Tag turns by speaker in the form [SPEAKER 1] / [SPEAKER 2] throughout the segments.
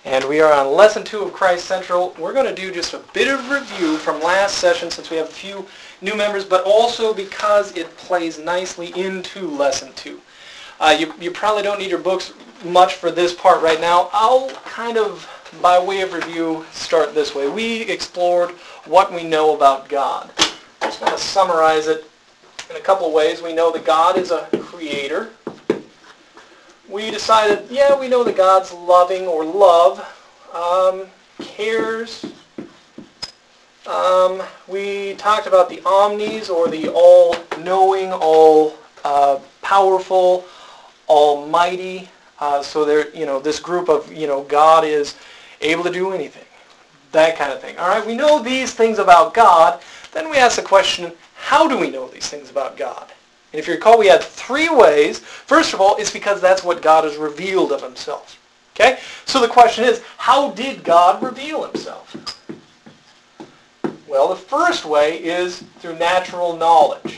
[SPEAKER 1] And we are on Lesson 2 of Christ Central. We're going to do just a bit of review from last session since we have a few new members, but also because it plays nicely into Lesson 2. You probably don't need your books much for this part right now. I'll kind of, by way of review, start this way. We explored what we know about God. I just want to summarize it in a couple of ways. We know that God is a creator. We decided, we know that God's loving or love, cares. We talked about the omnis, or the all-knowing, all-powerful, almighty. So there, this group of, God is able to do anything. That kind of thing. All right, we know these things about God. Then we ask the question, how do we know these things about God? And if you recall, we had 3 ways. First of all, it's because that's what God has revealed of himself. Okay? So the question is, how did God reveal himself? Well, the first way is through natural knowledge.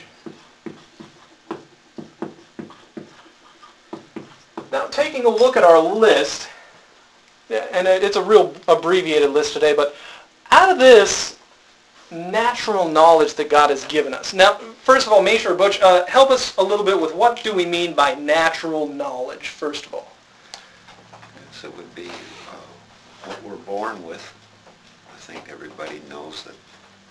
[SPEAKER 1] Now, taking a look at our list, and it's a real abbreviated list today, but out of this natural knowledge that God has given us. Now, first of all, Mace or Butch, help us a little bit with what do we mean by natural knowledge, first of all?
[SPEAKER 2] Yes, it would be what we're born with. I think everybody knows that,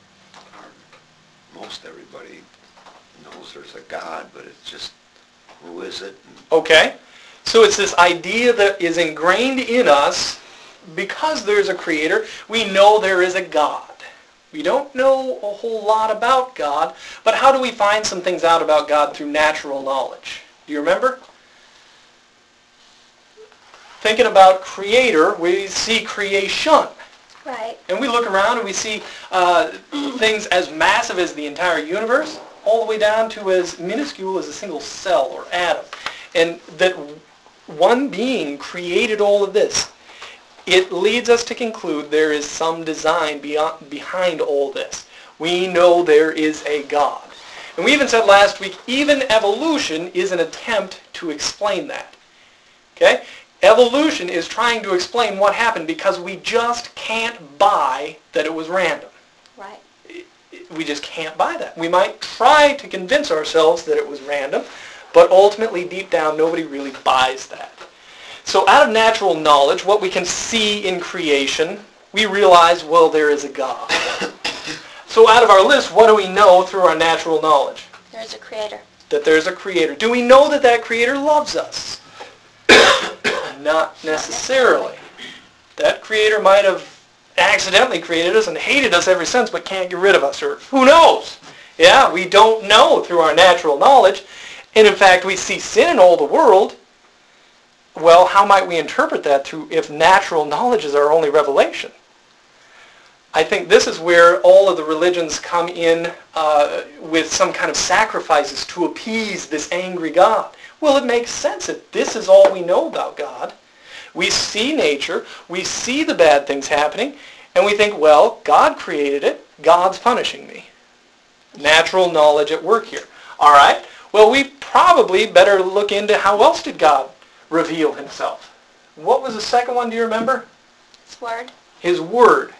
[SPEAKER 2] or most everybody knows there's a God, but it's just, who is it?
[SPEAKER 1] Okay. So it's this idea that is ingrained in us because there's a creator. We know there is a God. We don't know a whole lot about God, but how do we find some things out about God through natural knowledge? Do you remember? Thinking about creator, we see creation.
[SPEAKER 3] Right.
[SPEAKER 1] And we look around and we see things as massive as the entire universe, all the way down to as minuscule as a single cell or atom. And that one being created all of this. It leads us to conclude there is some design behind all this. We know there is a God. And we even said last week, even evolution is an attempt to explain that. Okay? Evolution is trying to explain what happened because we just can't buy that it was random.
[SPEAKER 3] Right.
[SPEAKER 1] We just can't buy that. We might try to convince ourselves that it was random, but ultimately, deep down, nobody really buys that. So out of natural knowledge, what we can see in creation, we realize, well, there is a God. So out of our list, what do we know through our natural knowledge?
[SPEAKER 3] There's a creator.
[SPEAKER 1] That there's a creator. Do we know that that creator loves us? Not necessarily. That creator might have accidentally created us and hated us ever since, but can't get rid of us, or who knows? Yeah, we don't know through our natural knowledge. And in fact, we see sin in all the world. Well, how might we interpret that through if natural knowledge is our only revelation? I think this is where all of the religions come in with some kind of sacrifices to appease this angry God. Well, it makes sense if this is all we know about God. We see nature, we see the bad things happening, and we think, well, God created it, God's punishing me. Natural knowledge at work here. All right, well, we probably better look into how else did God reveal himself. What was the second one, do you remember?
[SPEAKER 3] His word.
[SPEAKER 1] His word.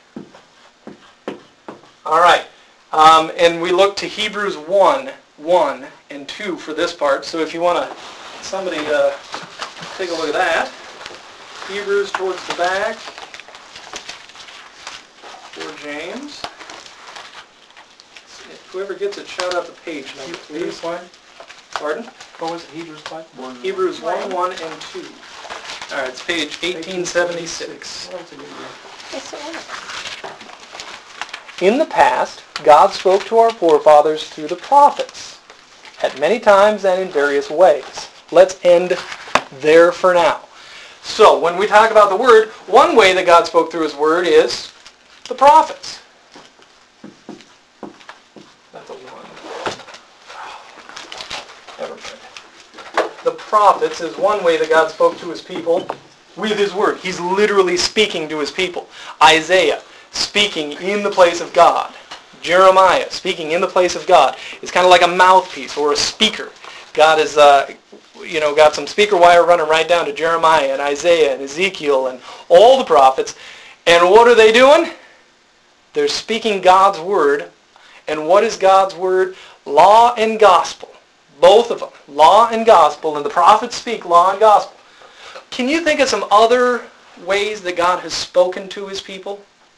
[SPEAKER 1] All right. And we look to Hebrews 1 and 2 for this part. So if you want somebody to take a look at that. Hebrews towards the back for James. Whoever gets it, shout out the page number, please. Pardon?
[SPEAKER 4] What was it, Hebrews 5?
[SPEAKER 1] Hebrews 1 and 2. All right, it's page 1876.
[SPEAKER 4] Oh, that's a good one.
[SPEAKER 3] Yes, it was.
[SPEAKER 1] In the past, God spoke to our forefathers through the prophets, at many times and in various ways. Let's end there for now. So, when we talk about the Word, one way that God spoke through His Word is the prophets. That's a one. Never mind. The prophets is one way that God spoke to His people with His Word. He's literally speaking to His people. Isaiah, speaking in the place of God. Jeremiah, speaking in the place of God. It's kind of like a mouthpiece or a speaker. God is got some speaker wire running right down to Jeremiah and Isaiah and Ezekiel and all the prophets. And what are they doing? They're speaking God's word. And what is God's word? Law and gospel. Both of them. Law and gospel. And the prophets speak law and gospel. Can you think of some other ways that God has spoken to his people?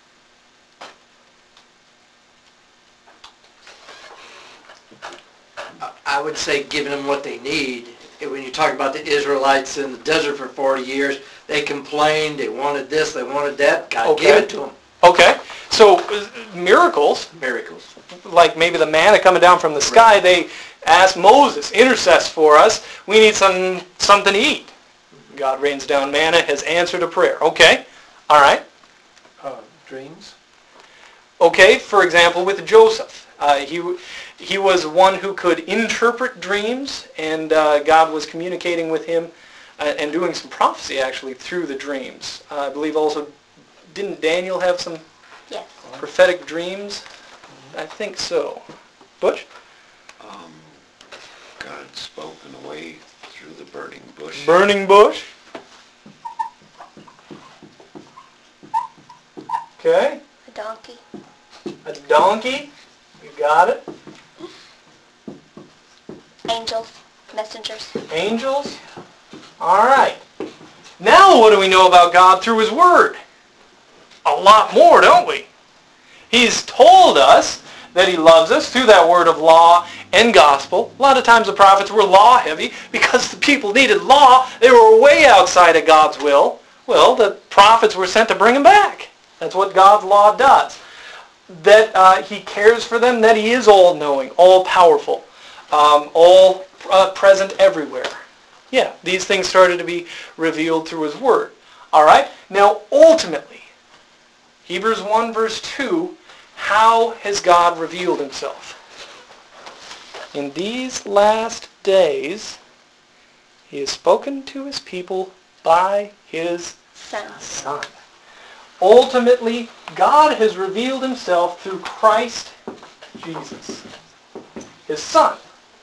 [SPEAKER 4] I would say giving them what they need. When you talk about the Israelites in the desert for 40 years, they complained, they wanted this, they wanted that. God gave it to them.
[SPEAKER 1] Okay. So miracles, like maybe the manna coming down from the sky, they asked Moses, intercess for us. We need something to eat. God rains down manna, has answered a prayer. Okay. All right.
[SPEAKER 5] Dreams.
[SPEAKER 1] Okay. For example, with Joseph, he was one who could interpret dreams, and God was communicating with him and doing some prophecy actually through the dreams. I believe also, didn't Daniel have some
[SPEAKER 3] Yes.
[SPEAKER 1] prophetic dreams? I think so. Butch?
[SPEAKER 2] God spoke in a way through the burning bush.
[SPEAKER 1] Burning bush. Okay.
[SPEAKER 3] A donkey.
[SPEAKER 1] A donkey. You got it.
[SPEAKER 3] Angels. Messengers.
[SPEAKER 1] Angels. All right. Now what do we know about God through his word? A lot more, don't we? He's told us that he loves us through that word of law and gospel. A lot of times the prophets were law heavy because the people needed law. They were way outside of God's will. Well, the prophets were sent to bring them back. That's what God's law does. That he cares for them, that he is all-knowing, all-powerful, all present everywhere. Yeah, these things started to be revealed through his word. All right? Now, ultimately, Hebrews 1 verse 2, how has God revealed himself? In these last days, he has spoken to his people by his Son. Ultimately, God has revealed himself through Christ Jesus, his Son.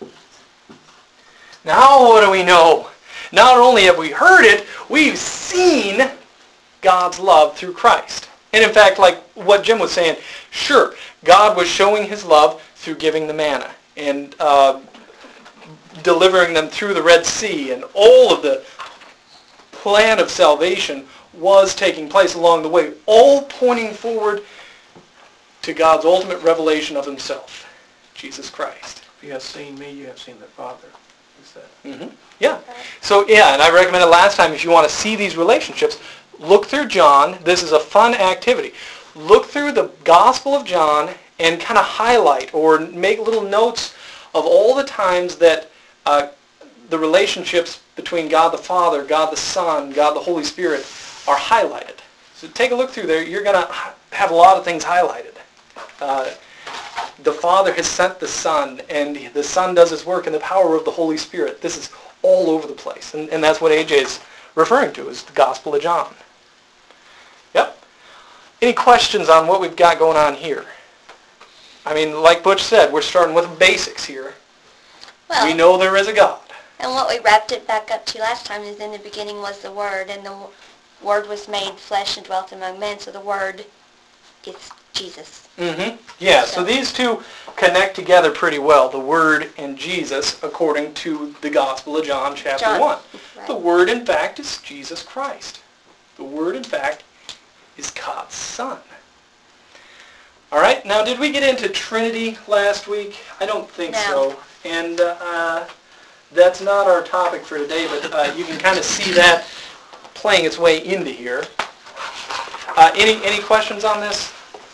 [SPEAKER 1] Now what do we know? Not only have we heard it, we've seen God's love through Christ. And in fact, like what Jim was saying, sure, God was showing his love through giving the manna and delivering them through the Red Sea, and all of the plan of salvation was taking place along the way, all pointing forward to God's ultimate revelation of himself, Jesus Christ.
[SPEAKER 5] If you have seen me, you have seen the Father. Is that?
[SPEAKER 1] Mm-hmm. Yeah. So yeah, and I recommended last time, if you want to see these relationships, look through John. This is a fun activity. Look through the Gospel of John and kind of highlight or make little notes of all the times that the relationships between God the Father, God the Son, God the Holy Spirit are highlighted. So take a look through there. You're going to have a lot of things highlighted. The Father has sent the Son, and the Son does his work in the power of the Holy Spirit. This is all over the place. And that's what AJ is referring to, is the Gospel of John. Yep. Any questions on what we've got going on here? I mean, like Butch said, we're starting with basics here.
[SPEAKER 3] Well,
[SPEAKER 1] We know there is a God.
[SPEAKER 3] and what we wrapped it back up to last time is in the beginning was the Word, and the Word was made flesh and dwelt among men, so the Word is Jesus.
[SPEAKER 1] Mm-hmm. Yeah, so these two connect together pretty well, the Word and Jesus, according to the Gospel of John, chapter 1.
[SPEAKER 3] Right.
[SPEAKER 1] The Word, in fact, is Jesus Christ. The Word, in fact, is God's Son. All right, now did we get into Trinity last week? I don't think
[SPEAKER 3] No.
[SPEAKER 1] so. And that's not our topic for today, but you can kind of see that playing its way into here. Any questions on this?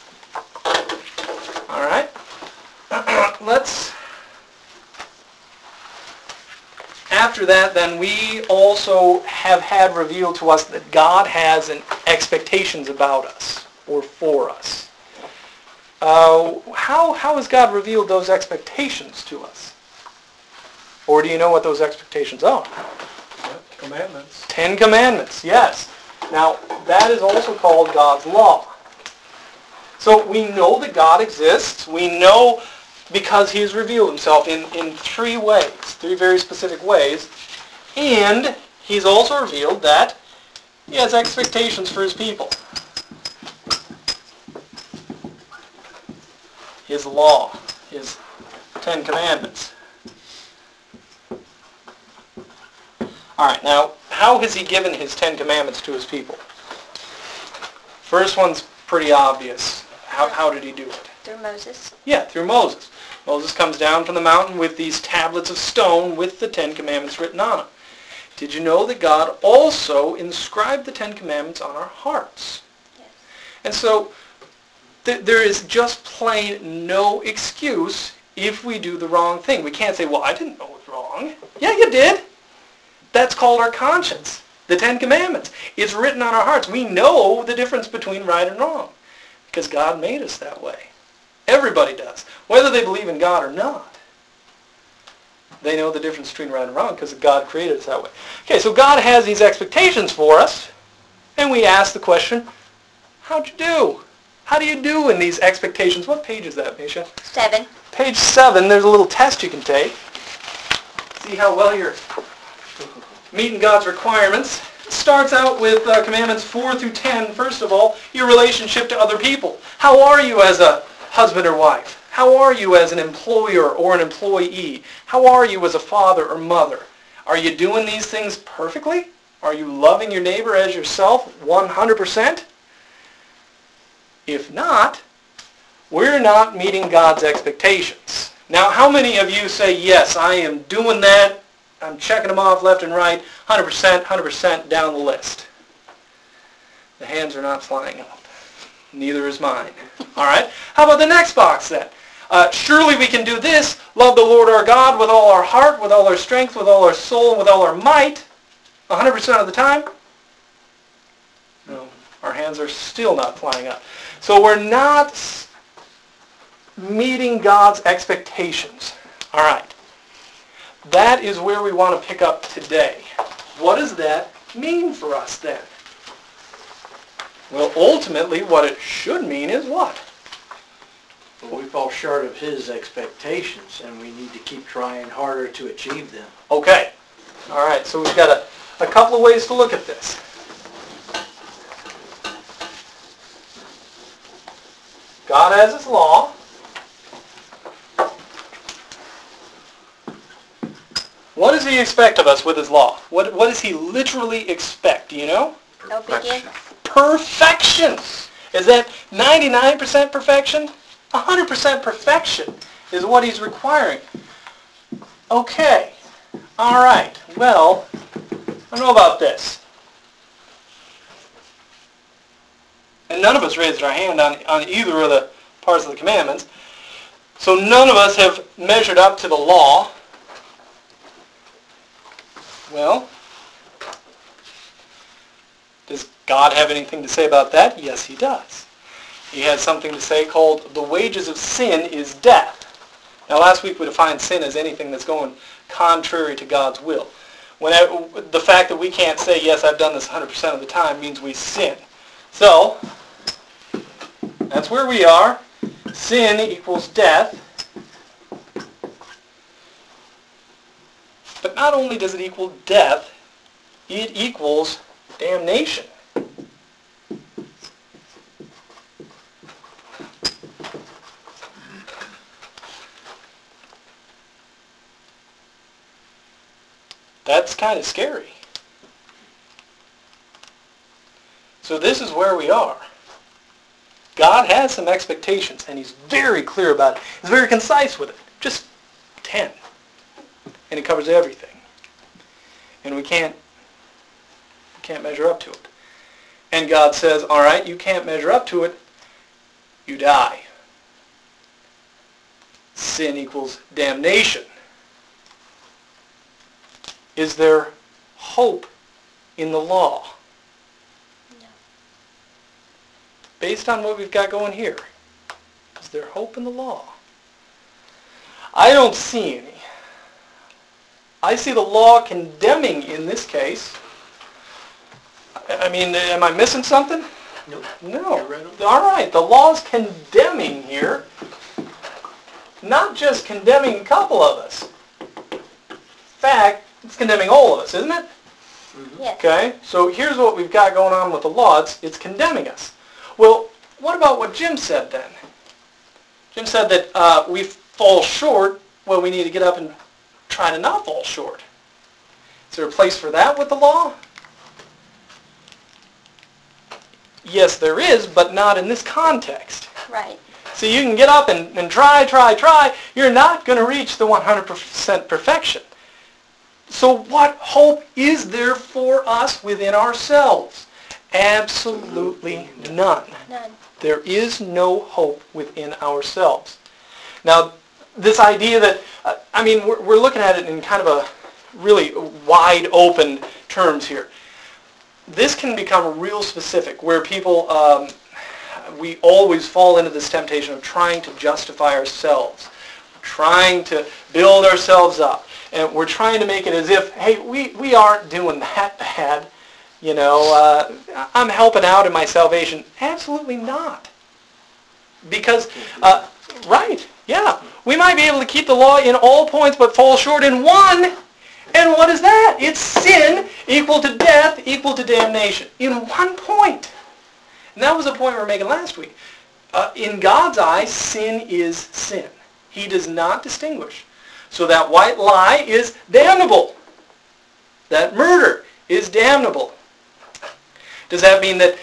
[SPEAKER 1] All right. After that, then, we also have had revealed to us that God has expectations about us or for us. How has God revealed those expectations to us? Or do you know what those expectations are?
[SPEAKER 5] Commandments.
[SPEAKER 1] 10 Commandments, yes. Now, that is also called God's law. So we know that God exists. We know because he has revealed himself in three ways, three very specific ways. And he's also revealed that he has expectations for his people. His law, his 10 Commandments. All right, now, how has he given his 10 Commandments to his people? First one's pretty obvious. How did he do it?
[SPEAKER 3] Through Moses.
[SPEAKER 1] Yeah, through Moses. Moses comes down from the mountain with these tablets of stone with the 10 Commandments written on them. Did you know that God also inscribed the 10 Commandments on our hearts?
[SPEAKER 3] Yes.
[SPEAKER 1] And so there is just plain no excuse if we do the wrong thing. We can't say, well, I didn't know it was wrong. Yeah, you did. That's called our conscience. The 10 Commandments. It's written on our hearts. We know the difference between right and wrong because God made us that way. Everybody does. Whether they believe in God or not. They know the difference between right and wrong because God created us that way. Okay, so God has these expectations for us, and we ask the question, how'd you do? How do you do in these expectations? What page is that, Misha?
[SPEAKER 3] 7.
[SPEAKER 1] Page 7, there's a little test you can take. See how well you're meeting God's requirements. It starts out with commandments 4 through 10. First of all, your relationship to other people. How are you as a husband or wife? How are you as an employer or an employee? How are you as a father or mother? Are you doing these things perfectly? Are you loving your neighbor as yourself 100%? If not, we're not meeting God's expectations. Now, how many of you say, yes, I am doing that, I'm checking them off left and right, 100% down the list? The hands are not flying up. Neither is mine. All right? How about the next box then? Surely we can do this, love the Lord our God with all our heart, with all our strength, with all our soul, with all our might, 100% of the time? No, our hands are still not flying up. So we're not meeting God's expectations. All right. That is where we want to pick up today. What does that mean for us then? Well, ultimately, what it should mean is what?
[SPEAKER 4] Well, we fall short of his expectations, and we need to keep trying harder to achieve them.
[SPEAKER 1] Okay. All right, so we've got a couple of ways to look at this. God has his law. What does he expect of us with his law? What does he literally expect? Do you know?
[SPEAKER 3] Obedience.
[SPEAKER 1] Perfection. Is that 99% perfection? 100% perfection is what he's requiring. Okay. All right. Well, I don't know about this. And none of us raised our hand on either of the parts of the commandments. So none of us have measured up to the law. Well, does God have anything to say about that? Yes, he does. He has something to say called the wages of sin is death. Now, last week we defined sin as anything that's going contrary to God's will. The fact that we can't say, yes, I've done this 100% of the time means we sin. So, that's where we are. Sin equals death. But not only does it equal death, it equals damnation. That's kind of scary. So this is where we are. God has some expectations, and he's very clear about it. He's very concise with it. Just 10. And it covers everything. And we can't measure up to it. And God says, all right, you can't measure up to it, you die. Sin equals damnation. Is there hope in the law?
[SPEAKER 3] No.
[SPEAKER 1] Based on what we've got going here, is there hope in the law? I don't see any. I see the law condemning in this case. I mean, am I missing something?
[SPEAKER 4] Nope.
[SPEAKER 1] No.
[SPEAKER 4] You're right on.
[SPEAKER 1] All right, the law's condemning here. Not just condemning a couple of us. In fact, It's condemning all of us, isn't it?
[SPEAKER 3] Yes.
[SPEAKER 1] Okay, so here's what we've got going on with the law. It's condemning us. Well, what about what Jim said then? Jim said that we fall short. Well, we need to get up and try to not fall short. Is there a place for that with the law? Yes, there is, but not in this context.
[SPEAKER 3] Right.
[SPEAKER 1] So you can get up and try. You're not going to reach the 100% perfection. So what hope is there for us within ourselves? Absolutely none.
[SPEAKER 3] None.
[SPEAKER 1] There is no hope within ourselves. Now, this idea that, we're looking at it in kind of a really wide open terms here. This can become real specific, where people, we always fall into this temptation of trying to justify ourselves, trying to build ourselves up, and we're trying to make it as if, hey, we aren't doing that bad, I'm helping out in my salvation. Absolutely not. Because, right, yeah, we might be able to keep the law in all points but fall short in one. And what is that? It's sin equal to death equal to damnation. In one point. And that was the point we were making last week. In God's eyes, sin is sin. He does not distinguish. So that white lie is damnable. That murder is damnable. Does that mean that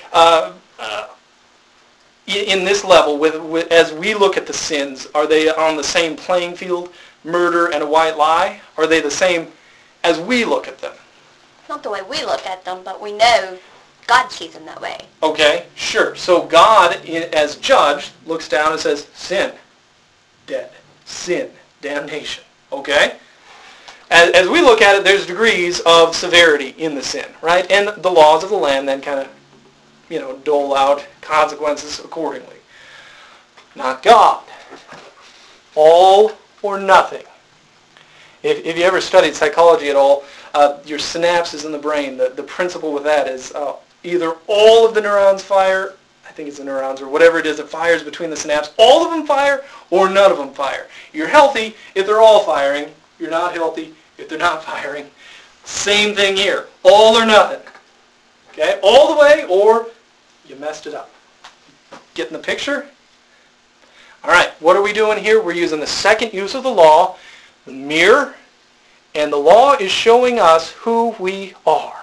[SPEAKER 1] in this level, as we look at the sins, are they on the same playing field, murder and a white lie? Are they the same as we look at them?
[SPEAKER 3] Not the way we look at them, but we know God sees them that way.
[SPEAKER 1] Okay, sure. So God, as judge, looks down and says, sin, dead, sin, damnation. Okay? As we look at it, there's degrees of severity in the sin, right? And the laws of the land then kind of, dole out consequences accordingly. Not God. All or nothing. If you ever studied psychology at all, your synapses in the brain, the principle with that is either all of the neurons fire, I think it's the neurons or whatever it is that fires between the synapses, all of them fire or none of them fire. You're healthy if they're all firing. You're not healthy if they're not firing. Same thing here. All or nothing. Okay? All the way or you messed it up. Getting the picture? All right. What are we doing here? We're using the second use of the law, the mirror, and the law is showing us who we are.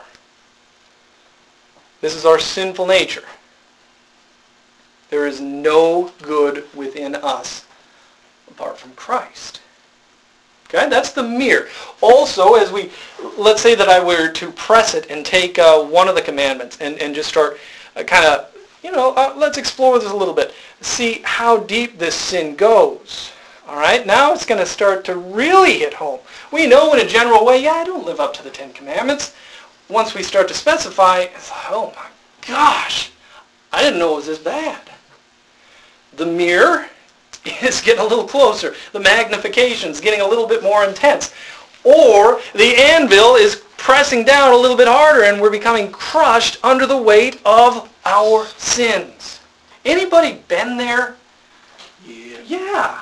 [SPEAKER 1] This is our sinful nature. There is no good within us apart from Christ. Okay, that's the mirror. Also, let's say that I were to press it and take one of the commandments and just start let's explore this a little bit. See how deep this sin goes. All right, now it's going to start to really hit home. We know in a general way, I don't live up to the 10 Commandments. Once we start to specify, it's like, oh my gosh, I didn't know it was this bad. The mirror is getting a little closer. The magnification is getting a little bit more intense. Or the anvil is pressing down a little bit harder and we're becoming crushed under the weight of our sins. Anybody been there? Yeah.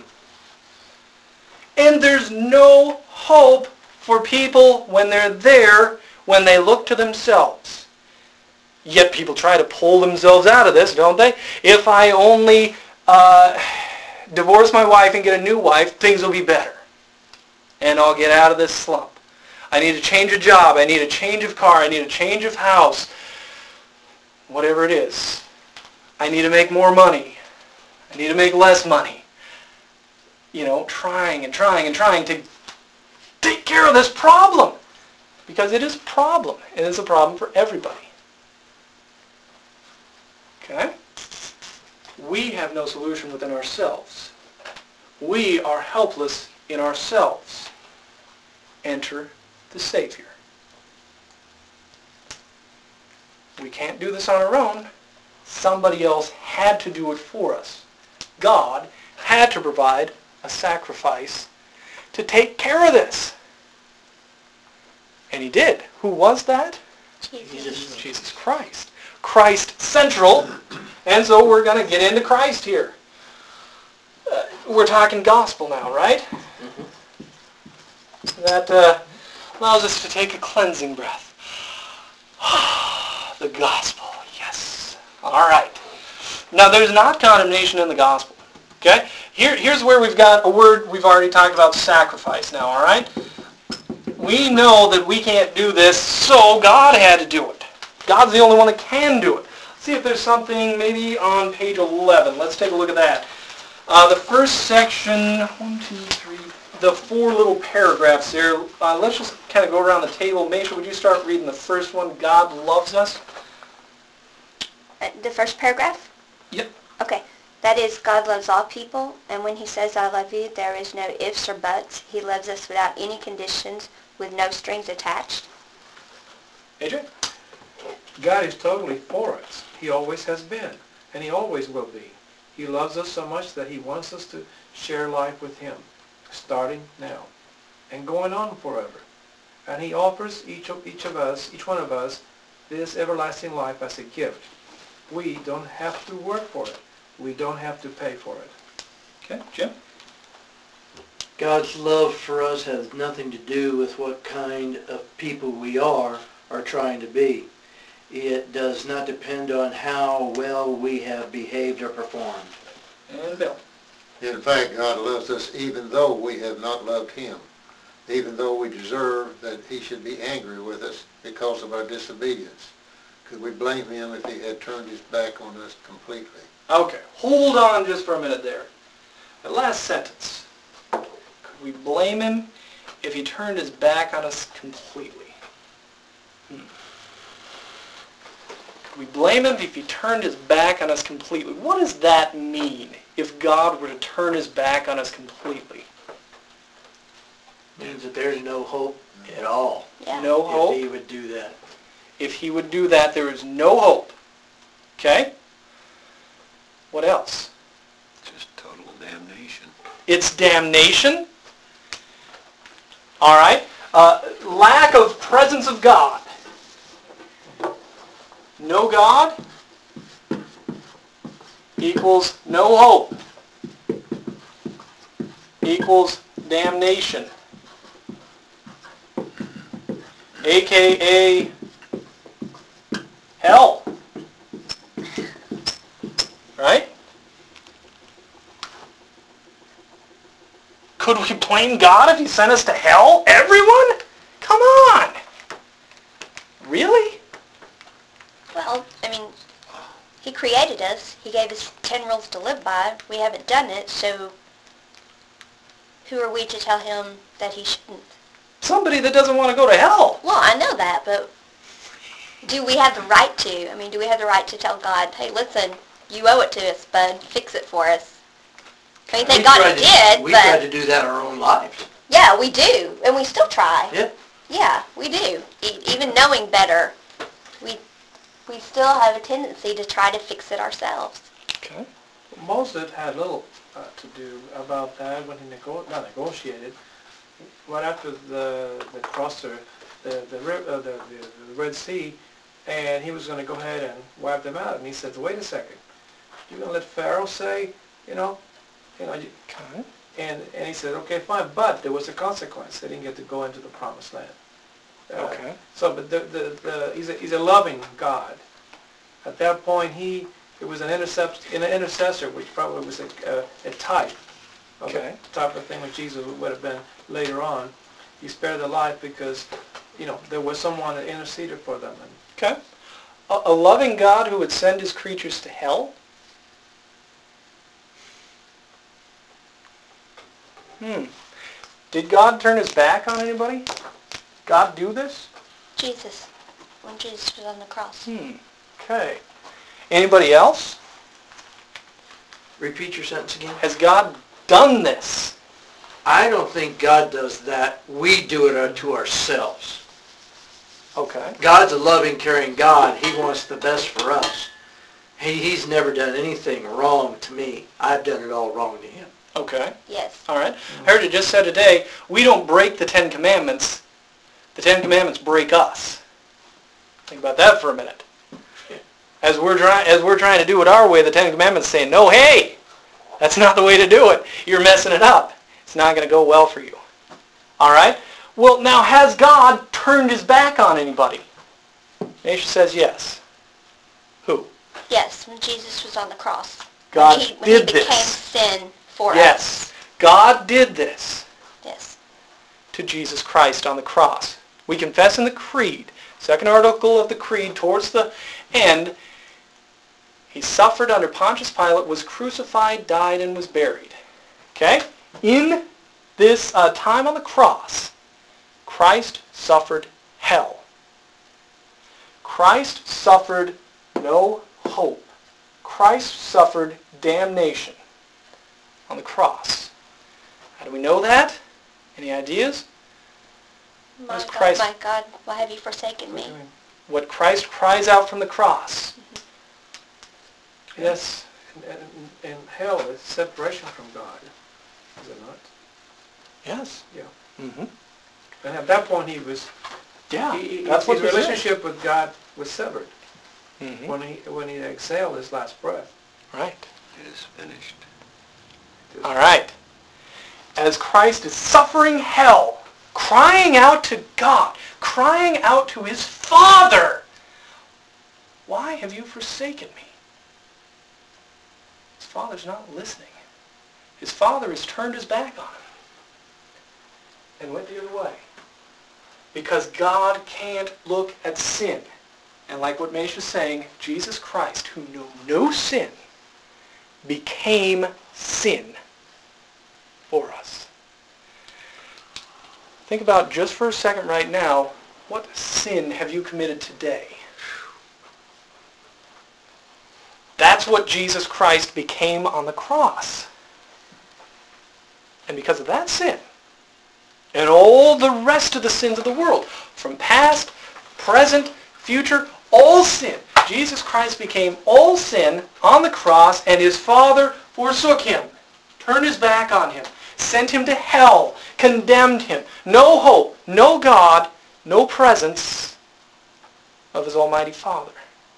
[SPEAKER 1] And there's no hope for people when they're there, when they look to themselves. Yet people try to pull themselves out of this, don't they? If I only divorce my wife and get a new wife, things will be better. And I'll get out of this slump. I need to change a job. I need a change of car. I need a change of house. Whatever it is. I need to make more money. I need to make less money. Trying to take care of this problem. Because it is a problem. And it's a problem for everybody. Okay? We have no solution within ourselves. We are helpless in ourselves. Enter the Savior. We can't do this on our own. Somebody else had to do it for us. God had to provide a sacrifice to take care of this. And he did. Who was that? Jesus Christ. Christ central. And so we're going to get into Christ here. We're talking gospel now, right? That allows us to take a cleansing breath. The gospel, yes. All right. Now, there's not condemnation in the gospel. Okay? Here's where we've got a word we've already talked about, sacrifice now, all right? We know that we can't do this, so God had to do it. God's the only one that can do it. Let's see if there's something maybe on page 11. Let's take a look at that. The first section, 1, 2, 3, the 4 little paragraphs there. Let's just kind of go around the table. Misha, would you start reading the first one? God loves us.
[SPEAKER 3] The first paragraph?
[SPEAKER 1] Yep.
[SPEAKER 3] Okay. That is, God loves all people, and when he says, I love you, there is no ifs or buts. He loves us without any conditions, with no strings attached.
[SPEAKER 1] AJ?
[SPEAKER 5] God is totally for us. He always has been, and he always will be. He loves us so much that he wants us to share life with him, starting now, and going on forever. And he offers each one of us, this everlasting life as a gift. We don't have to work for it. We don't have to pay for it.
[SPEAKER 1] Okay, Jim?
[SPEAKER 4] God's love for us has nothing to do with what kind of people we are or trying to be. It does not depend on how well we have behaved or performed.
[SPEAKER 1] And Bill?
[SPEAKER 6] In fact, God loves us even though we have not loved him, even though we deserve that he should be angry with us because of our disobedience. Could we blame him if he had turned his back on us completely?
[SPEAKER 1] Okay, hold on just for a minute there. That last sentence. Could we blame him if he turned his back on us completely? Could we blame him if he turned his back on us completely? What does that mean, if God were to turn his back on us completely?
[SPEAKER 4] Means that there's no hope at all.
[SPEAKER 3] Yeah.
[SPEAKER 1] No hope?
[SPEAKER 4] If he would do that.
[SPEAKER 1] If he would do that, there is no hope. Okay? What else?
[SPEAKER 2] Just total damnation.
[SPEAKER 1] It's damnation. All right. Lack of presence of God. No God equals no hope equals damnation. AKA hell. Right? Could we blame God if he sent us to hell? Everyone? Come on! Really?
[SPEAKER 3] Well, I mean, he created us. He gave us 10 rules to live by. We haven't done it, so who are we to tell him that he shouldn't?
[SPEAKER 1] Somebody that doesn't want to go to hell.
[SPEAKER 3] Well, I know that, but do we have the right to? I mean, do we have the right to tell God, hey, listen, you owe it to us, bud. Fix it for us. I mean, thank God he did,
[SPEAKER 4] We
[SPEAKER 3] but
[SPEAKER 4] tried to do that our own lives.
[SPEAKER 3] yeah, we do, and we still try.
[SPEAKER 4] Yeah.
[SPEAKER 3] Yeah, we do. Even knowing better, we still have a tendency to try to fix it ourselves.
[SPEAKER 1] Okay.
[SPEAKER 5] Moses had little to do about that when he negotiated. Right after the crosser, the Red Sea, and he was going to go ahead and wipe them out. And he said, wait a second, you're going to let Pharaoh say,
[SPEAKER 1] Okay.
[SPEAKER 5] and he said, okay, fine, but there was a consequence. They didn't get to go into the promised land.
[SPEAKER 1] Okay.
[SPEAKER 5] So, but he's a loving God. At that point, it was an intercessor, which probably was a type of
[SPEAKER 1] Okay.
[SPEAKER 5] the type of thing which Jesus would have been later on. He spared their life because, there was someone that interceded for them.
[SPEAKER 1] Okay. A loving God who would send his creatures to hell? Did God turn his back on anybody? God do this?
[SPEAKER 3] Jesus, when Jesus was on the cross.
[SPEAKER 1] Okay. Anybody else?
[SPEAKER 4] Repeat your sentence again.
[SPEAKER 1] Has God done this?
[SPEAKER 4] I don't think God does that. We do it to ourselves.
[SPEAKER 1] Okay.
[SPEAKER 4] God's a loving, caring God. He wants the best for us. He's never done anything wrong to me. I've done it all wrong to him.
[SPEAKER 1] Okay.
[SPEAKER 3] Yes.
[SPEAKER 1] All right. I heard it just said today, we don't break the Ten Commandments. The Ten Commandments break us. Think about that for a minute. As we're trying to do it our way, the Ten Commandments saying, no, hey, that's not the way to do it. You're messing it up. It's not going to go well for you. All right? Well, now has God turned his back on anybody? Naisha says yes. Who?
[SPEAKER 3] Yes, when Jesus was on the cross.
[SPEAKER 1] God
[SPEAKER 3] when he
[SPEAKER 1] did
[SPEAKER 3] became
[SPEAKER 1] this.
[SPEAKER 3] sin for
[SPEAKER 1] Yes.
[SPEAKER 3] us.
[SPEAKER 1] God did this
[SPEAKER 3] Yes.
[SPEAKER 1] to Jesus Christ on the cross. We confess in the Creed, second article of the Creed towards the end, he suffered under Pontius Pilate, was crucified, died, and was buried. Okay? In this time on the cross, Christ suffered hell. Christ suffered no hope. Christ suffered damnation on the cross. How do we know that? Any ideas?
[SPEAKER 3] My
[SPEAKER 1] is
[SPEAKER 3] God,
[SPEAKER 1] Christ-
[SPEAKER 3] my God, why have you forsaken me?
[SPEAKER 1] What Christ cries out from the cross. Yes.
[SPEAKER 5] And hell is separation from God, is it not?
[SPEAKER 1] Yes.
[SPEAKER 5] Yeah.
[SPEAKER 1] Mm-hmm.
[SPEAKER 5] And at that point he was,
[SPEAKER 1] Yeah.
[SPEAKER 5] he,
[SPEAKER 1] That's what
[SPEAKER 5] his
[SPEAKER 1] was
[SPEAKER 5] relationship with God was severed
[SPEAKER 1] Mm-hmm.
[SPEAKER 5] when he exhaled his last breath.
[SPEAKER 1] Right.
[SPEAKER 2] It is finished.
[SPEAKER 1] All right. As Christ is suffering hell, crying out to God, crying out to his Father, why have you forsaken me? His Father's not listening. His Father has turned his back on him and went the other way. Because God can't look at sin. And like what Meisha's saying, Jesus Christ, who knew no sin, became sin for us. Think about just for a second right now, what sin have you committed today? That's what Jesus Christ became on the cross. And because of that sin, and all the rest of the sins of the world, from past, present, future, all sin, Jesus Christ became all sin on the cross, and his Father forsook him, turned his back on him, sent him to hell, condemned him. No hope, no God, no presence of his Almighty Father.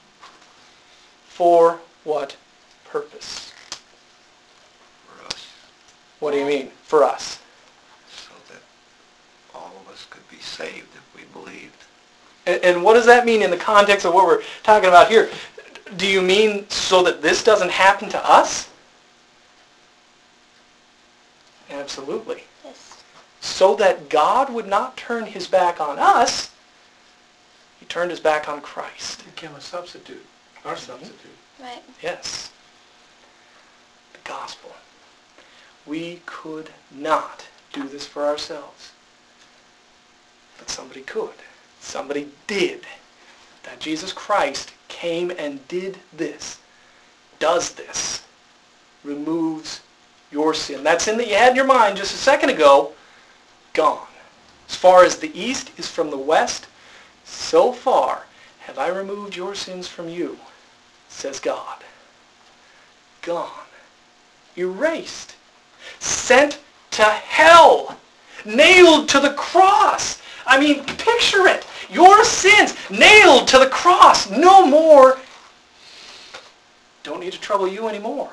[SPEAKER 1] For what purpose?
[SPEAKER 2] For us,
[SPEAKER 1] What do you mean, for us?
[SPEAKER 2] so that all of us could be saved if we believed.
[SPEAKER 1] And what does that mean in the context of what we're talking about here? Do you mean so that this doesn't happen to us? Absolutely.
[SPEAKER 3] Yes.
[SPEAKER 1] So that God would not turn his back on us, he turned his back on Christ.
[SPEAKER 5] He became a substitute, our substitute.
[SPEAKER 3] Right.
[SPEAKER 1] Yes. The gospel. We could not do this for ourselves. But somebody could. Somebody did. That Jesus Christ came and did this. Does this. Removes your sin. That sin that you had in your mind just a second ago, gone. As far as the east is from the west, so far have I removed your sins from you, says God. Gone. Erased. Sent to hell. Nailed to the cross. I mean, picture it. Your sins nailed to the cross. No more. Don't need to trouble you anymore.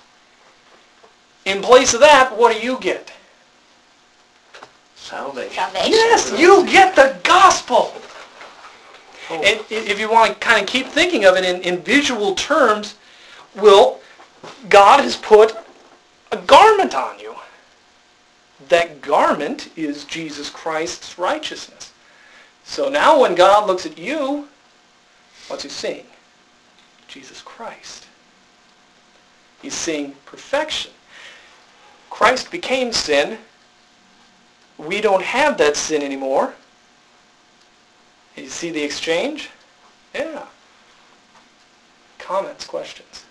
[SPEAKER 1] In place of that, what do you get?
[SPEAKER 4] Salvation.
[SPEAKER 3] Salvation.
[SPEAKER 1] Yes, you get the gospel. And if you want to kind of keep thinking of it in visual terms, well, God has put a garment on you. That garment is Jesus Christ's righteousness. So now when God looks at you, what's he seeing? Jesus Christ. He's seeing perfection. Christ became sin. We don't have that sin anymore. You see the exchange? Yeah. Comments, questions?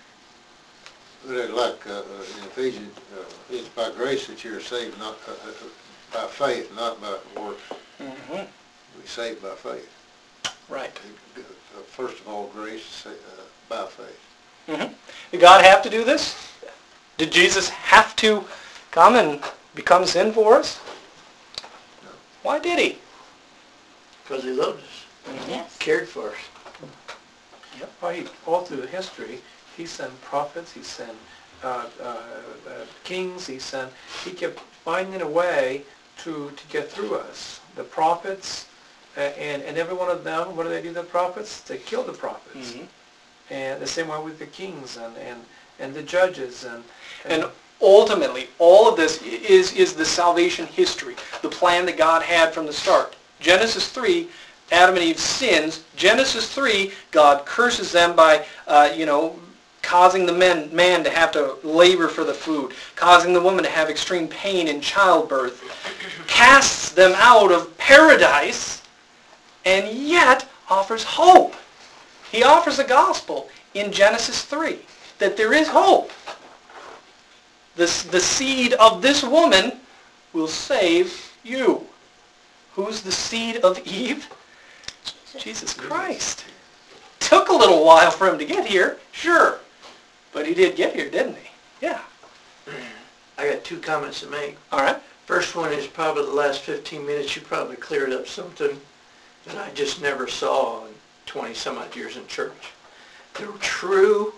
[SPEAKER 6] Like in Ephesians, it's by grace that you're saved, not by faith, not by works.
[SPEAKER 1] Mm-hmm.
[SPEAKER 6] We're saved by faith.
[SPEAKER 1] Right.
[SPEAKER 6] First of all, grace by faith.
[SPEAKER 1] Mm-hmm. Did God have to do this? Did Jesus have to come and become sin for us?
[SPEAKER 6] No.
[SPEAKER 1] Why did he?
[SPEAKER 4] Because he loved us,
[SPEAKER 3] Yes.
[SPEAKER 4] cared for us.
[SPEAKER 1] Yep.
[SPEAKER 5] Well, all through history, he sent prophets, he sent kings, he kept finding a way to get through us. The prophets, and every one of them, what do they do to the prophets? They kill the prophets.
[SPEAKER 1] Mhm.
[SPEAKER 5] And the same way with the kings and the judges.
[SPEAKER 1] And ultimately, all of this is the salvation history, the plan that God had from the start. Genesis 3, Adam and Eve sins. Genesis 3, God curses them by, causing the man to have to labor for the food, causing the woman to have extreme pain in childbirth, casts them out of paradise, and yet offers hope. He offers a gospel in Genesis 3, that there is hope. The seed of this woman will save you. Who's the seed of Eve? Jesus Christ. Took a little while for him to get here, sure. But he did get here, didn't he? Yeah.
[SPEAKER 4] I got 2 comments to make.
[SPEAKER 1] All right.
[SPEAKER 4] First one is probably the last 15 minutes you probably cleared up something that I just never saw in 20 some odd years in church. The true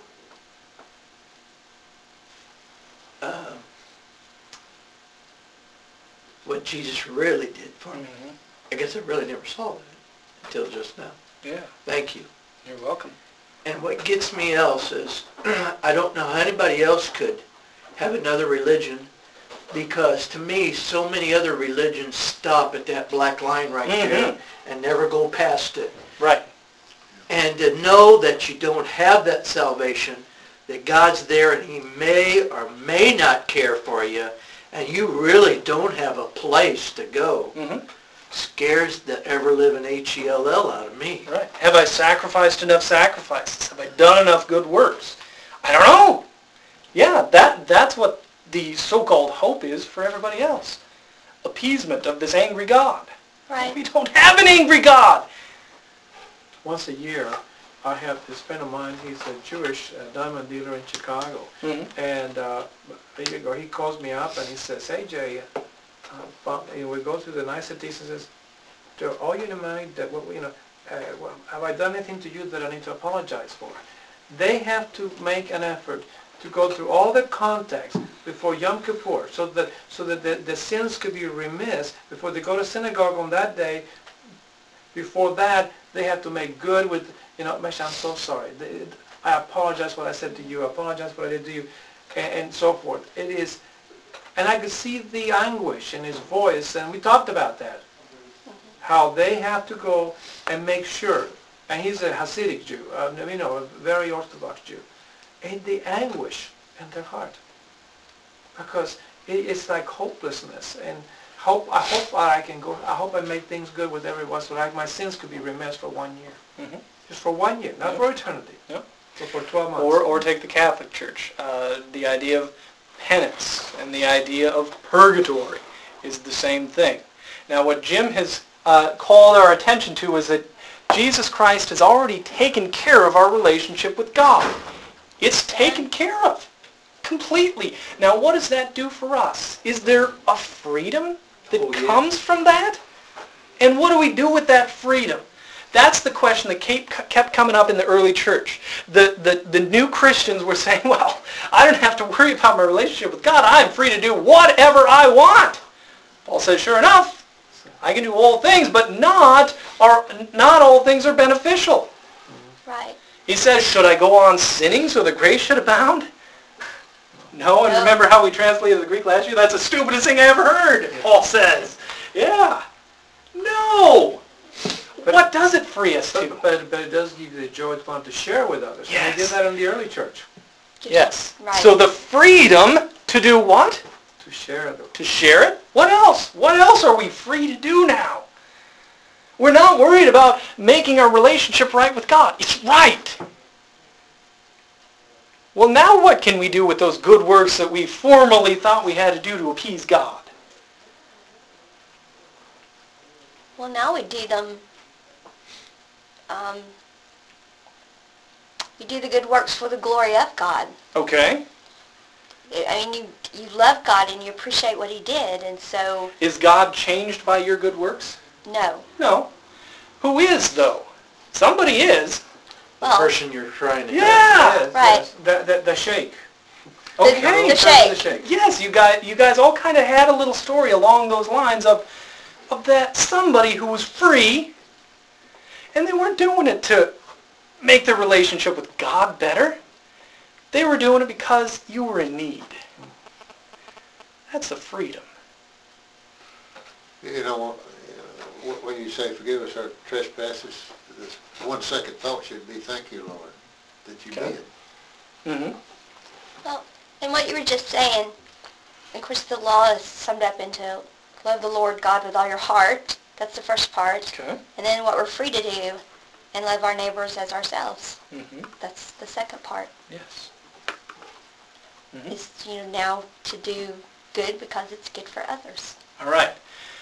[SPEAKER 4] what Jesus really did for me.
[SPEAKER 1] Mm-hmm.
[SPEAKER 4] I guess I really never saw that until just now.
[SPEAKER 1] Yeah.
[SPEAKER 4] Thank you.
[SPEAKER 1] You're welcome.
[SPEAKER 4] And what gets me else is, I don't know how anybody else could have another religion, because to me, so many other religions stop at that black line right there and never go past it.
[SPEAKER 1] Right.
[SPEAKER 4] And to know that you don't have that salvation, that God's there and He may or may not care for you, and you really don't have a place to go, scares the ever-living H-E-L-L out of me.
[SPEAKER 1] Right. Have I sacrificed enough sacrifices? Have I done enough good works? I don't know. Yeah, that's what the so-called hope is for everybody else. Appeasement of this angry God.
[SPEAKER 3] Right.
[SPEAKER 1] We don't have an angry God.
[SPEAKER 5] Once a year, I have this friend of mine, he's a Jewish diamond dealer in Chicago. And a year ago, he calls me up and he says, "Hey Jay, we go through the niceties and says, do all you mind that, have I done anything to you that I need to apologize for?" They have to make an effort to go through all the contacts before Yom Kippur, so that the sins could be remiss before they go to synagogue on that day. Before that, they have to make good with, Mesha, I'm so sorry. I apologize for what I said to you. I apologize for what I did to you, and so forth. It is, and I could see the anguish in his voice, and we talked about that. How they have to go and make sure, and he's a Hasidic Jew, a very Orthodox Jew, and the anguish in their heart, because it's like hopelessness, and I hope I can go. I hope I make things good with everyone, so like my sins could be remiss for 1 year, just for 1 year, not for eternity, but for 12 months.
[SPEAKER 1] Or take the Catholic Church. The idea of penance and the idea of purgatory is the same thing. Now, what Jim has called our attention to is that Jesus Christ has already taken care of our relationship with God. It's taken care of completely. Now, what does that do for us? Is there a freedom that comes from that? And what do we do with that freedom? That's the question that kept coming up in the early church. The new Christians were saying, well, I don't have to worry about my relationship with God. I'm free to do whatever I want. Paul says, sure enough, I can do all things, but not all things are beneficial.
[SPEAKER 3] Right.
[SPEAKER 1] He says, should I go on sinning so the grace should abound? No, and remember how we translated the Greek last year? That's the stupidest thing I ever heard, Paul says. Yeah. No. What does it free us to?
[SPEAKER 5] But it does give you the joy to want to share with others.
[SPEAKER 1] Yes.
[SPEAKER 5] And they did that in the early church.
[SPEAKER 1] Yes.
[SPEAKER 3] Right.
[SPEAKER 1] So the freedom to do what?
[SPEAKER 5] To share them.
[SPEAKER 1] To share it? What else? What else are we free to do now? We're not worried about making our relationship right with God. It's right. Well, now what can we do with those good works that we formerly thought we had to do to appease God?
[SPEAKER 3] Well, now we do them. You do the good works for the glory of God.
[SPEAKER 1] Okay.
[SPEAKER 3] I mean, you love God and you appreciate what He did, and so...
[SPEAKER 1] Is God changed by your good works?
[SPEAKER 3] No.
[SPEAKER 1] No. Who is, though? Somebody is.
[SPEAKER 4] The
[SPEAKER 3] Well,
[SPEAKER 4] person you're trying to
[SPEAKER 1] Yeah.
[SPEAKER 5] Yes,
[SPEAKER 3] Right.
[SPEAKER 5] yes. The sheikh.
[SPEAKER 1] Okay,
[SPEAKER 3] The shake.
[SPEAKER 5] shake.
[SPEAKER 1] yes, you guys all kind of had a little story along those lines of that somebody who was free, and they weren't doing it to make their relationship with God better. They were doing it because you were in need. That's the freedom.
[SPEAKER 6] You know, when you say forgive us our trespasses, this 1 second thought should be thank you, Lord, that you
[SPEAKER 1] Okay.
[SPEAKER 6] did.
[SPEAKER 1] Mm-hmm.
[SPEAKER 3] Well, and what you were just saying, of course the law is summed up into love the Lord God with all your heart. That's the first part.
[SPEAKER 1] Okay.
[SPEAKER 3] And then what we're free to do, and love our neighbors as ourselves.
[SPEAKER 1] Mm-hmm.
[SPEAKER 3] That's the second part.
[SPEAKER 1] Yes. Mm-hmm.
[SPEAKER 3] Is, now to do good because it's good for others.
[SPEAKER 1] All right.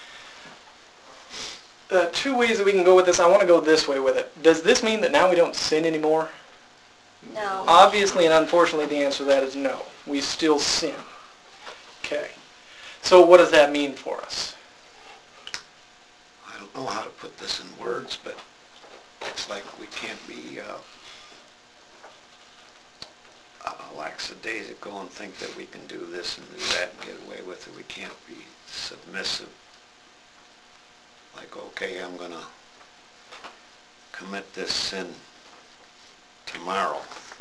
[SPEAKER 1] 2 ways that we can go with this. I want to go this way with it. Does this mean that now we don't sin anymore?
[SPEAKER 3] No.
[SPEAKER 1] Obviously and unfortunately the answer to that is no. We still sin. Okay. So what does that mean for us?
[SPEAKER 2] I don't know how to put this in words, but it's like we can't be lackadaisical and think that we can do this and do that and get away with it. We can't be submissive. Like, okay, I'm going to commit this sin tomorrow.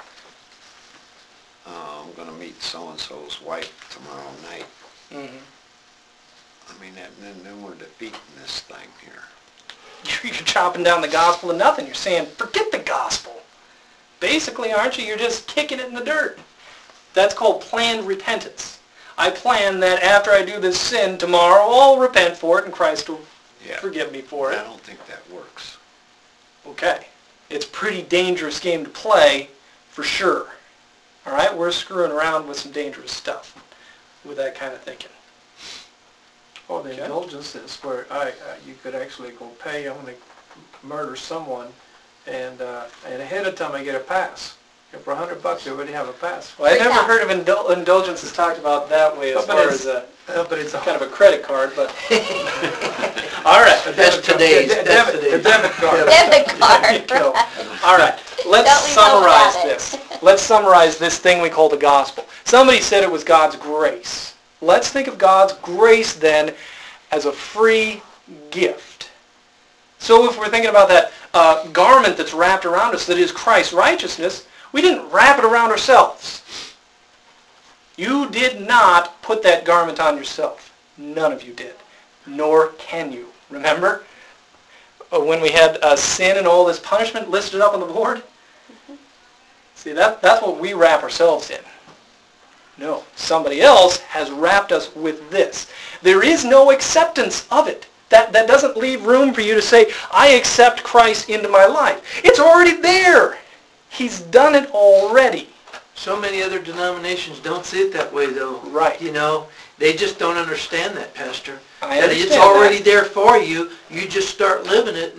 [SPEAKER 2] I'm going to meet so-and-so's wife tomorrow night.
[SPEAKER 1] Mm-hmm.
[SPEAKER 2] I mean, then we're defeating this thing here.
[SPEAKER 1] You're chopping down the gospel to nothing. You're saying, forget the gospel. Basically, aren't you? You're just kicking it in the dirt. That's called planned repentance. I plan that after I do this sin tomorrow, I'll repent for it and Christ will forgive me for it.
[SPEAKER 2] I don't think that works.
[SPEAKER 1] Okay. It's a pretty dangerous game to play, for sure. All right? We're screwing around with some dangerous stuff with that kind of thinking.
[SPEAKER 5] Or the
[SPEAKER 1] Okay.
[SPEAKER 5] indulgences where you could actually go pay, I'm going to murder someone, and ahead of time I get a pass. And for $100 you already have a pass.
[SPEAKER 1] Well, I've never heard of indulgences talked about that way as
[SPEAKER 5] But
[SPEAKER 1] far
[SPEAKER 5] it's-
[SPEAKER 1] as
[SPEAKER 5] but it's a
[SPEAKER 1] kind of a credit card, but... All right.
[SPEAKER 4] That's today's,
[SPEAKER 5] The
[SPEAKER 4] that's
[SPEAKER 5] debit
[SPEAKER 4] today's.
[SPEAKER 5] card.
[SPEAKER 3] Debit
[SPEAKER 1] There you
[SPEAKER 3] card.
[SPEAKER 1] go.
[SPEAKER 3] Right.
[SPEAKER 1] All right, let's
[SPEAKER 3] Don't leave
[SPEAKER 1] summarize
[SPEAKER 3] out about
[SPEAKER 1] this.
[SPEAKER 3] it.
[SPEAKER 1] Let's summarize this thing we call the gospel. Somebody said it was God's grace. Let's think of God's grace then as a free gift. So if we're thinking about that garment that's wrapped around us that is Christ's righteousness, we didn't wrap it around ourselves. You did not put that garment on yourself. None of you did. Nor can you. Remember? When we had sin and all this punishment listed up on the board? See, that's what we wrap ourselves in. No, somebody else has wrapped us with this. There is no acceptance of it. That doesn't leave room for you to say, I accept Christ into my life. It's already there. He's done it already.
[SPEAKER 4] So many other denominations don't see it that way, though.
[SPEAKER 1] Right.
[SPEAKER 4] They just don't understand that, Pastor.
[SPEAKER 1] I
[SPEAKER 4] That
[SPEAKER 1] understand
[SPEAKER 4] it's already
[SPEAKER 1] that.
[SPEAKER 4] there for you. You just start living it,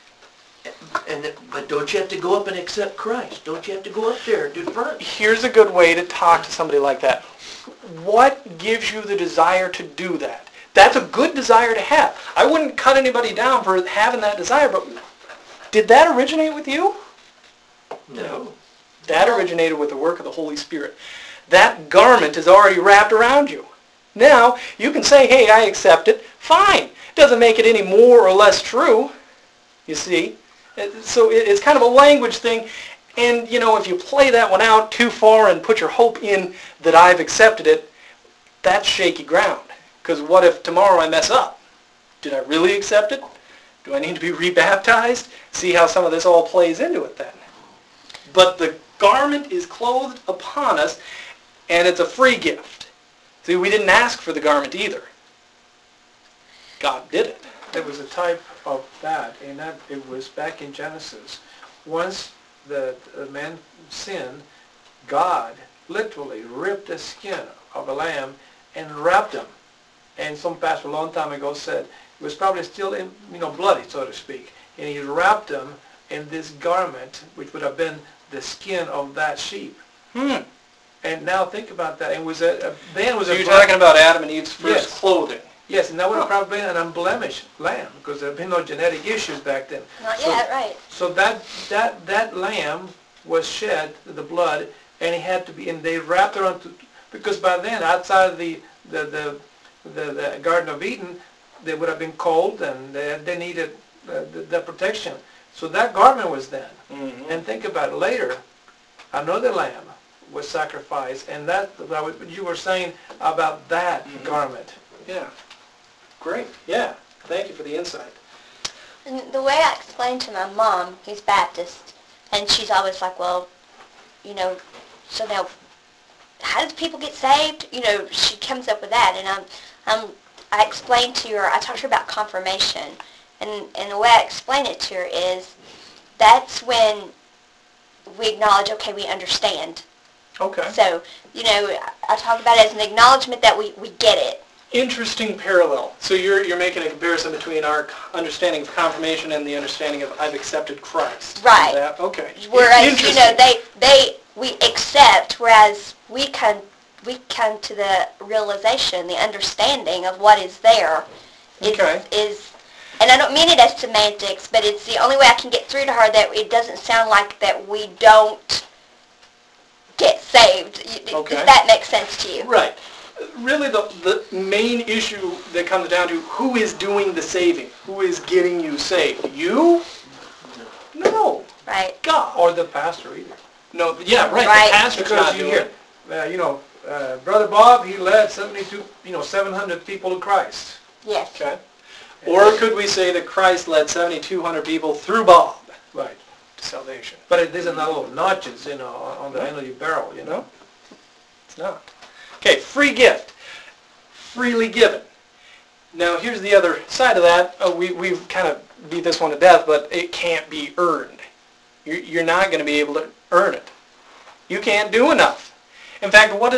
[SPEAKER 4] but don't you have to go up and accept Christ? Don't you have to go up there and do front?
[SPEAKER 1] Here's a good way to talk to somebody like that. What gives you the desire to do that? That's a good desire to have. I wouldn't cut anybody down for having that desire, but did that originate with you?
[SPEAKER 4] No.
[SPEAKER 1] That originated with the work of the Holy Spirit. That garment is already wrapped around you. Now, you can say, hey, I accept it. Fine. Doesn't make it any more or less true, you see. So it's kind of a language thing. And, if you play that one out too far and put your hope in that I've accepted it, that's shaky ground. Because what if tomorrow I mess up? Did I really accept it? Do I need to be rebaptized? See how some of this all plays into it then. But the garment is clothed upon us, and it's a free gift. See, we didn't ask for the garment either. God did it.
[SPEAKER 5] There was a type of that, and that it was back in Genesis. Once the man sinned, God literally ripped the skin of a lamb and wrapped him. And some pastor a long time ago said it was probably still bloody, so to speak. And he wrapped him in this garment, which would have been the skin of that sheep. And now think about that. It was then
[SPEAKER 1] So you're talking about Adam and Eve's first
[SPEAKER 5] Yes.
[SPEAKER 1] clothing.
[SPEAKER 5] Yes, and that would have probably been an unblemished lamb because there had been no genetic issues back then.
[SPEAKER 3] Not yet, right.
[SPEAKER 5] So that lamb was shed, the blood, and it had to be, and they wrapped around Because by then, outside of the Garden of Eden, they would have been cold and they needed the protection. So that garment was then.
[SPEAKER 1] Mhm.
[SPEAKER 5] And think about it, later, another lamb was sacrificed, and that you were saying about that garment.
[SPEAKER 1] Yeah. Great. Yeah. Thank you for the insight.
[SPEAKER 3] And the way I explained to my mom, who's Baptist, and she's always like, well, you know, so now, how do people get saved? You know, she comes up with that, and I explained to her, I talked to her about confirmation, and the way I explain it to her is, that's when we acknowledge, okay, we understand.
[SPEAKER 1] Okay.
[SPEAKER 3] So, you know, I talk about it as an acknowledgement that we get it.
[SPEAKER 1] Interesting parallel. So you're making a comparison between our understanding of confirmation and the understanding of I've accepted Christ.
[SPEAKER 3] Right.
[SPEAKER 1] Is that, okay.
[SPEAKER 3] Whereas, you know, we accept, whereas we come to the realization, the understanding of what is there is, and I don't mean it as semantics, but it's the only way I can get through to her that it doesn't sound like that we don't get saved.
[SPEAKER 1] Okay.
[SPEAKER 3] Does that make sense to you?
[SPEAKER 1] Right. Really the main issue that comes down to who is doing the saving? Who is getting you saved? You? No.
[SPEAKER 3] Right.
[SPEAKER 1] God.
[SPEAKER 5] Or the pastor either.
[SPEAKER 1] No, yeah, right.
[SPEAKER 3] Right.
[SPEAKER 1] The pastor's
[SPEAKER 5] Because
[SPEAKER 1] not
[SPEAKER 5] you
[SPEAKER 1] doing
[SPEAKER 5] hear,
[SPEAKER 1] it.
[SPEAKER 5] you know, Brother Bob, he led 700 people to Christ.
[SPEAKER 3] Yes.
[SPEAKER 1] Okay. Or could we say that Christ led 7,200 people through Bob
[SPEAKER 5] Right.
[SPEAKER 1] to salvation?
[SPEAKER 5] But it isn't a little notches, you know, on the end of your barrel, you know.
[SPEAKER 1] No, it's not. Okay, free gift. Freely given. Now here's the other side of that. We've kind of beat this one to death, but it can't be earned. You're not going to be able to earn it. You can't do enough. In fact, what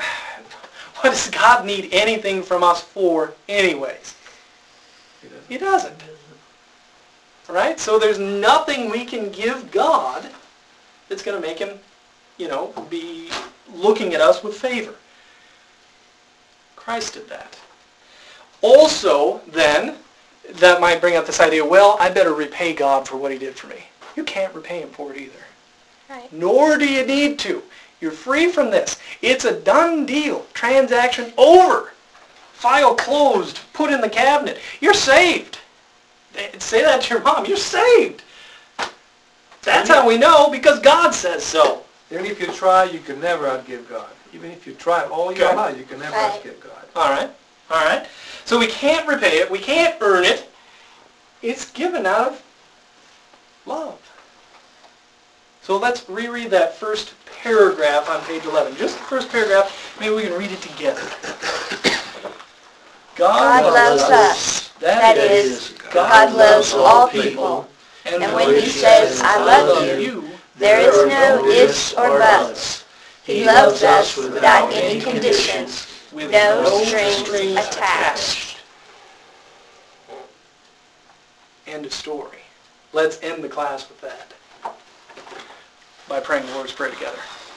[SPEAKER 1] does God need anything from us for anyways? He doesn't. Right? So there's nothing we can give God that's going to make him, you know, be looking at us with favor. Christ did that. Also, then, that might bring up this idea, well, I better repay God for what he did for me. You can't repay him for it either.
[SPEAKER 3] Right.
[SPEAKER 1] Nor do you need to. You're free from this. It's a done deal. Transaction over. File closed. Put in the cabinet. You're saved. Say that to your mom. You're saved. That's how we know, because God says so.
[SPEAKER 5] Even if you try, you can never outgive God. Even if you try all your
[SPEAKER 1] Okay.
[SPEAKER 5] life, you can never
[SPEAKER 3] Right.
[SPEAKER 5] outgive God.
[SPEAKER 1] All right. All right. So we can't repay it. We can't earn it. It's given out of love. So let's reread that first paragraph on page 11. Just the first paragraph. Maybe we can read it together.
[SPEAKER 3] God loves us. That is, God loves all people. And when he says, I love you, there is no ifs or buts. He loves us without any conditions,
[SPEAKER 1] with
[SPEAKER 3] no strings attached.
[SPEAKER 1] End of story. Let's end the class with that by praying the Lord's Prayer together.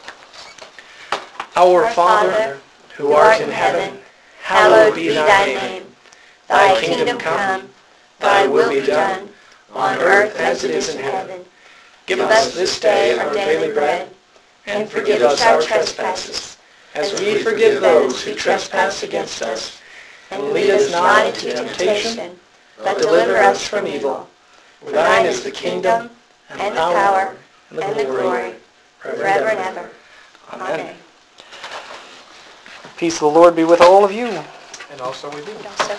[SPEAKER 1] Our Father, who art in heaven, hallowed be thy name. Thy kingdom come, thy will be done, on earth as it is in heaven. Give us this day our daily bread, and forgive us our trespasses, as we forgive those who trespass against us. And lead us not into temptation, but deliver us from evil. For thine is the kingdom, and the power, and the glory, forever and ever. Amen. Peace of the Lord be with all of you.
[SPEAKER 5] And also with you.
[SPEAKER 3] Also